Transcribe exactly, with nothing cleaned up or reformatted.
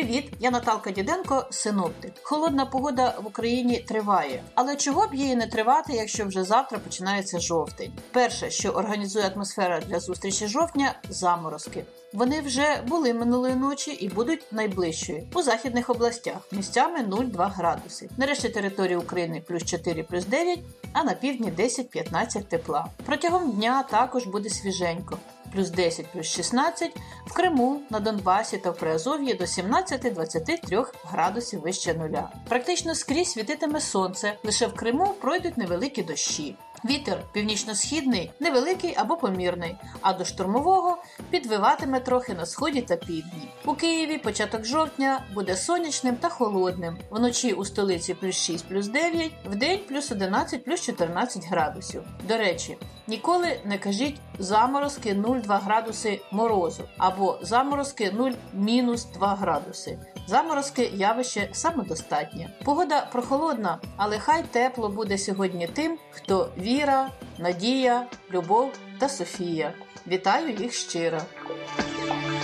Привіт, я Наталка Діденко, синоптик. Холодна погода в Україні триває. Але чого б її не тривати, якщо вже завтра починається жовтень? Перше, що організує атмосфера для зустрічі жовтня – заморозки. Вони вже були минулої ночі і будуть найближчою. У західних областях місцями нуль-два градуси. На решті території України плюс чотири, плюс дев'ять, а на півдні десять-п'ятнадцять тепла. Протягом дня також буде свіженько. Плюс десять, плюс шістнадцять, в Криму, на Донбасі та в Приазов'ї до сімнадцять-двадцять три градусів вище нуля. Практично скрізь світитиме сонце, лише в Криму пройдуть невеликі дощі. Вітер північно-східний, невеликий або помірний, а до штормового підвиватиме трохи на сході та півдні. У Києві початок жовтня буде сонячним та холодним. Вночі у столиці плюс шість, плюс дев'ять, вдень плюс одинадцять, плюс чотирнадцять градусів. До речі, ніколи не кажіть заморозки нуль-два градуси морозу або заморозки нуль-два градуси. Заморозки – явище самодостатнє. Погода прохолодна, але хай тепло буде сьогодні тим, хто Віра, Надія, Любов та Софія. Вітаю їх щиро!